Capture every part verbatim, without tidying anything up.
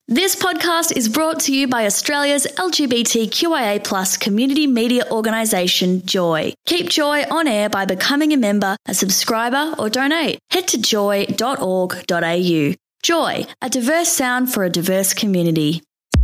This podcast is brought to you by Australia's L G B T Q I A plus community media organisation, Joy. Keep Joy on air by becoming a member, a subscriber or donate. Head to joy dot org dot a u. Joy, a diverse sound for a diverse community.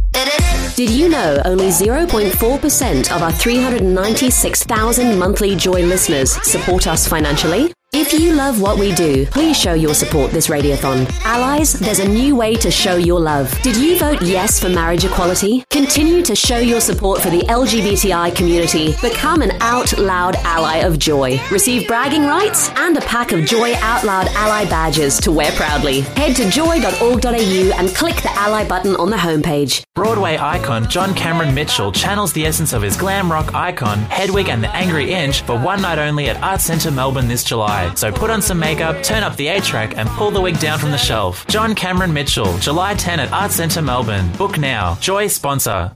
Did you know only zero point four percent of our three hundred ninety-six thousand monthly Joy listeners support us financially? If you love what we do, please show your support this radiothon. Allies, there's a new way to show your love. Did you vote yes for marriage equality? Continue to show your support for the L G B T I community. Become an Out Loud ally of Joy. Receive bragging rights and a pack of Joy Out Loud ally badges to wear proudly. Head to joy dot org dot a u and click the ally button on the homepage. Broadway icon John Cameron Mitchell channels the essence of his glam rock icon, Hedwig and the Angry Inch, for one night only at Arts Centre Melbourne this July. So put on some makeup, turn up the A-track and pull the wig down from the shelf. John Cameron Mitchell, July tenth at Arts Centre Melbourne. Book now. Joy sponsor.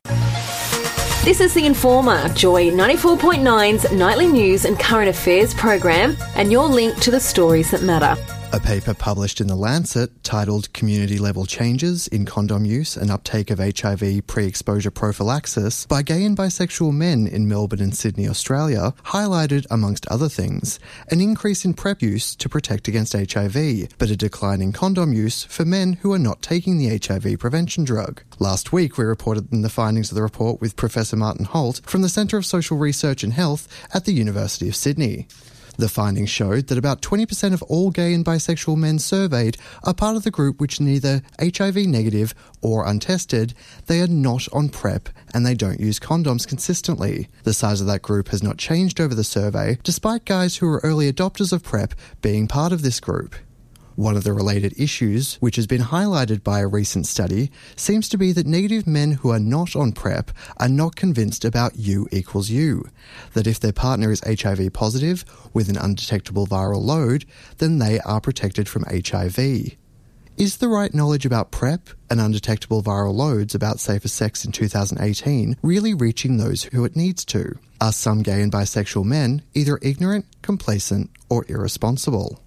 This is The Informer, Joy ninety-four point nine's nightly news and current affairs program, and your link to the stories that matter. A paper published in The Lancet titled Community-Level Changes in Condom Use and Uptake of H I V Pre-Exposure Prophylaxis by Gay and Bisexual Men in Melbourne and Sydney, Australia, highlighted, amongst other things, an increase in PrEP use to protect against H I V, but a decline in condom use for men who are not taking the H I V prevention drug. Last week, we reported in the findings of the report with Professor Martin Holt from the Centre of Social Research and Health at the University of Sydney. The findings showed that about twenty percent of all gay and bisexual men surveyed are part of the group which neither H I V negative or untested, they are not on PrEP and they don't use condoms consistently. The size of that group has not changed over the survey, despite guys who are early adopters of PrEP being part of this group. One of the related issues, which has been highlighted by a recent study, seems to be that negative men who are not on PrEP are not convinced about U equals U, that if their partner is H I V positive with an undetectable viral load, then they are protected from H I V. Is the right knowledge about PrEP and undetectable viral loads about safer sex in two thousand eighteen really reaching those who it needs to? Are some gay and bisexual men either ignorant, complacent, or irresponsible?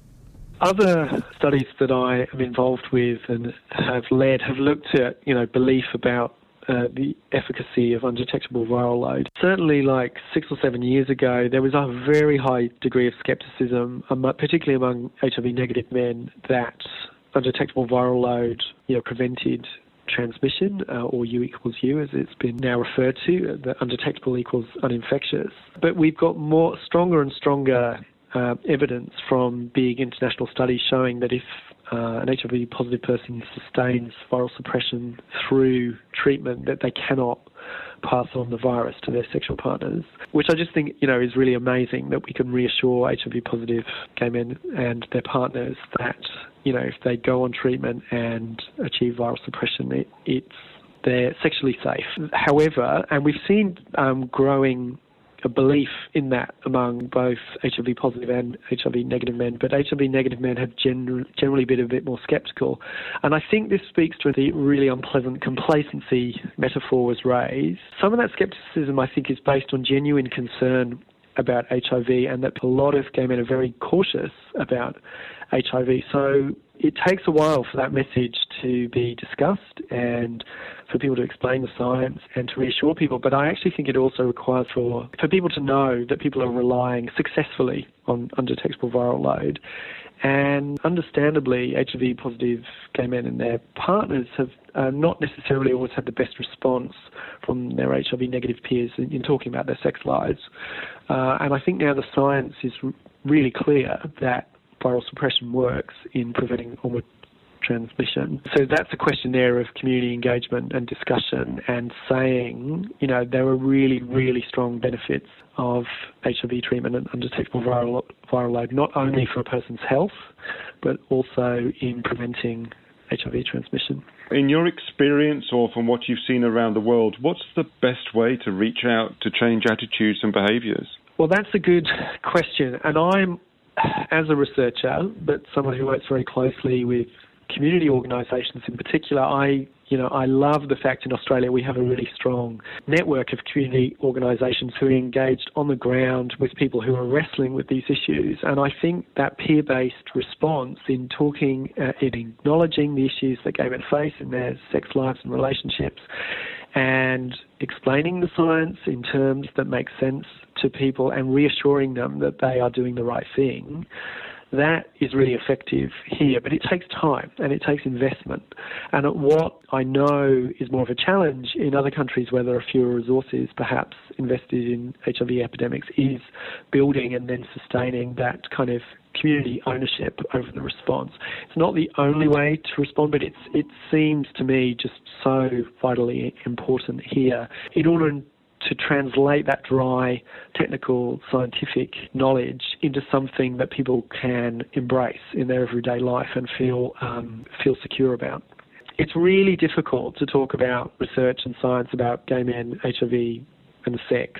Other studies that I am involved with and have led have looked at, you know, belief about uh, the efficacy of undetectable viral load. Certainly, like six or seven years ago, there was a very high degree of scepticism, particularly among H I V negative men, that undetectable viral load, you know, prevented transmission, uh, or U equals U, as it's been now referred to, that undetectable equals uninfectious. But we've got more stronger and stronger Uh, evidence from big international studies showing that if uh, an H I V positive person sustains viral suppression through treatment, that they cannot pass on the virus to their sexual partners, which I just think, you know, is really amazing that we can reassure H I V positive gay men and their partners that, you know, if they go on treatment and achieve viral suppression, it, it's they're sexually safe. However, and we've seen um, growing a belief in that among both H I V positive and H I V negative men, but H I V negative men have gen- generally been a bit more sceptical. And I think this speaks to the really unpleasant complacency metaphor was raised. Some of that scepticism, I think, is based on genuine concern about H I V, and that a lot of gay men are very cautious about H I V. So it takes a while for that message to be discussed and for people to explain the science and to reassure people. But I actually think it also requires for, for people to know that people are relying successfully on undetectable viral load. And understandably, H I V positive gay men and their partners have uh, not necessarily always had the best response from their H I V negative peers in, in talking about their sex lives. Uh, and I think now the science is r- really clear that viral suppression works in preventing onward transmission. So that's a question there of community engagement and discussion and saying, you know, there are really, really strong benefits of H I V treatment and undetectable viral, viral load, not only for a person's health, but also in preventing H I V transmission. In your experience or from what you've seen around the world, what's the best way to reach out to change attitudes and behaviours? Well, that's a good question. And I'm, as a researcher, but someone who works very closely with community organisations in particular, I, You know, I love the fact in Australia we have a really strong network of community organisations who are engaged on the ground with people who are wrestling with these issues. And I think that peer-based response in talking, uh, in acknowledging the issues that gay men face in their sex lives and relationships, and explaining the science in terms that make sense to people and reassuring them that they are doing the right thing, that is really effective here. But it takes time and it takes investment. And what I know is more of a challenge in other countries where there are fewer resources perhaps invested in H I V epidemics is building and then sustaining that kind of community ownership over the response. It's not the only way to respond, but it's it seems to me just so vitally important here in order to translate that dry, technical, scientific knowledge into something that people can embrace in their everyday life and feel um, feel secure about. It's really difficult to talk about research and science about gay men, H I V and sex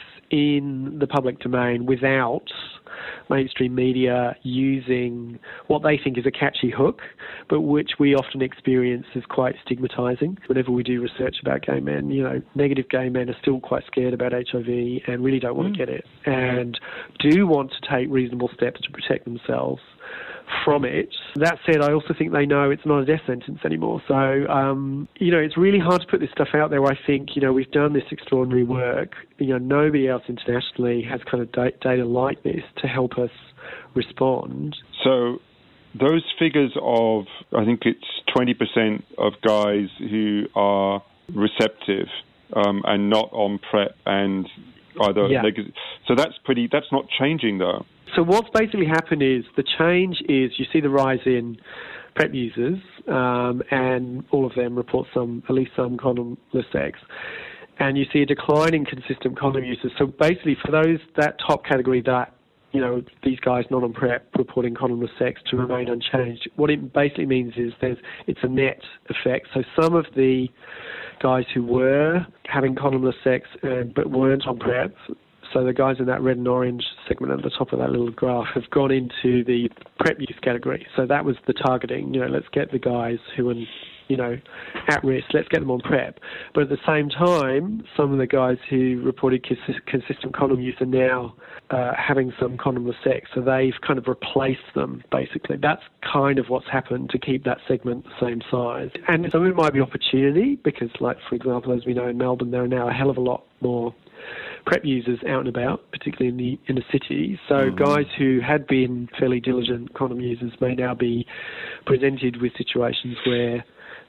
in the public domain without mainstream media using what they think is a catchy hook, but which we often experience as quite stigmatising. Whenever we do research about gay men, you know, negative gay men are still quite scared about H I V and really don't want mm. to get it and do want to take reasonable steps to protect themselves from it. That said, I also think they know it's not a death sentence anymore. So, um, you know, it's really hard to put this stuff out there. I think, you know, we've done this extraordinary work. You know, nobody else internationally has kind of da- data like this to help us respond. So those figures of, I think it's twenty percent of guys who are receptive um, and not on PrEP and either yeah. negative. So that's pretty, that's not changing though. So what's basically happened is the change is you see the rise in PrEP users, um, and all of them report some, at least some condomless sex, and you see a decline in consistent condom users. So basically, for those that top category that, you know, these guys not on PrEP reporting condomless sex to remain unchanged, what it basically means is there's it's a net effect. So some of the guys who were having condomless sex uh, but weren't on PrEP, so the guys in that red and orange segment at the top of that little graph have gone into the PrEP use category. So that was the targeting. You know, let's get the guys who are, you know, at risk, let's get them on PrEP. But at the same time, some of the guys who reported cons- consistent condom use are now uh, having some condomless sex. So they've kind of replaced them, basically. That's kind of what's happened to keep that segment the same size. And some of it might be opportunity because, like, for example, as we know in Melbourne, there are now a hell of a lot more PrEP users out and about, particularly in the inner city. So mm. guys who had been fairly diligent condom users may now be presented with situations where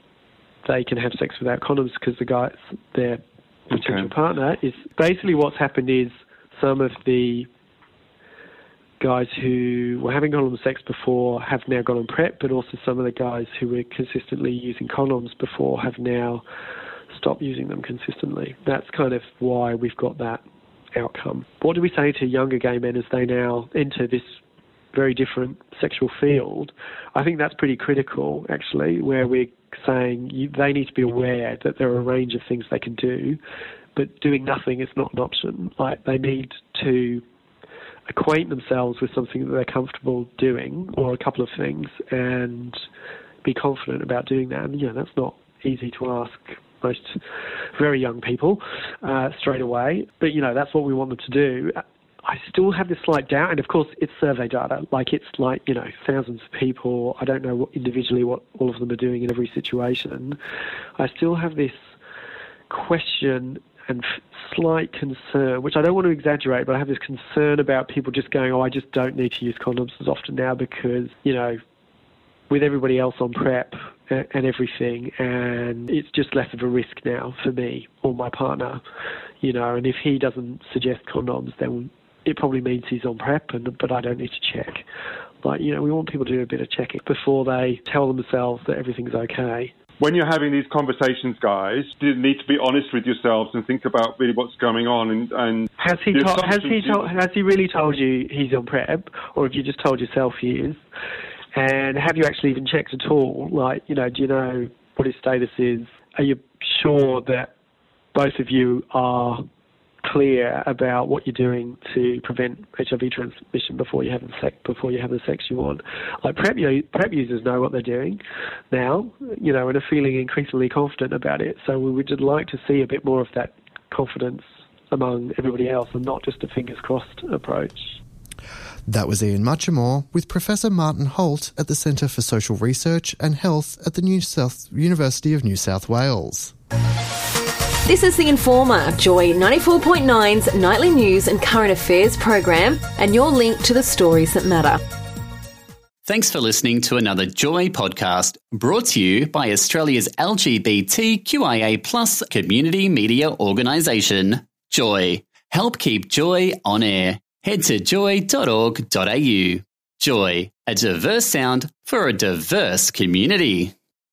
they can have sex without condoms because the guy, their potential okay. partner, is basically what's happened is some of the guys who were having condom sex before have now gone on PrEP, but also some of the guys who were consistently using condoms before have now stop using them consistently. That's kind of why we've got that outcome. What do we say to younger gay men as they now enter this very different sexual field? I think that's pretty critical, actually, where we're saying you, they need to be aware that there are a range of things they can do, but doing nothing is not an option. Like, they need to acquaint themselves with something that they're comfortable doing, or a couple of things, and be confident about doing that. And, you know, that's not easy to ask most very young people uh, straight away. But, you know, that's what we want them to do. I still have this slight doubt, and of course it's survey data. Like, it's like, you know, thousands of people. I don't know what, individually what all of them are doing in every situation. I still have this question and f- slight concern, which I don't want to exaggerate, but I have this concern about people just going, oh, I just don't need to use condoms as often now because, you know, with everybody else on PrEP and everything, and it's just less of a risk now for me or my partner, you know, and if he doesn't suggest condoms, then it probably means he's on PrEP, and, but I don't need to check. Like, you know, we want people to do a bit of checking before they tell themselves that everything's okay. When you're having these conversations, guys, you need to be honest with yourselves and think about really what's going on. And, and has he to- has he to- has he really told you he's on PrEP, or have you just told yourself he is? And have you actually even checked at all? Like, you know, do you know what his status is? Are you sure that both of you are clear about what you're doing to prevent H I V transmission before you have the sex, before you have the sex you want. Like PrEP, you know, PrEP users know what they're doing now, you know, and are feeling increasingly confident about it. So we would just like to see a bit more of that confidence among everybody else and not just a fingers crossed approach. That was Ian Muchamore with Professor Martin Holt at the Centre for Social Research and Health at the New South University of New South Wales. This is The Informer, Joy ninety-four point nine's nightly news and current affairs program, and your link to the stories that matter. Thanks for listening to another Joy podcast, brought to you by Australia's L G B T Q I A plus community media organisation, Joy. Help keep Joy on air. Head to joy dot org dot a u. Joy, a diverse sound for a diverse community.